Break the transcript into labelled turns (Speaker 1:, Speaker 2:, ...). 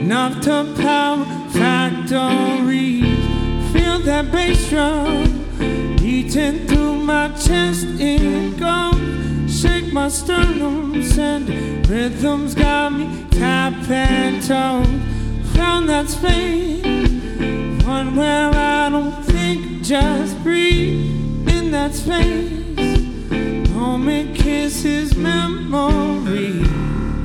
Speaker 1: Enough to power factories. Feel that bass drum beating through my chest. It goes, shake my sternum, send rhythms got me tapping toes. Found that space, one where I don't think, just breathe in that space. Moment kisses memory.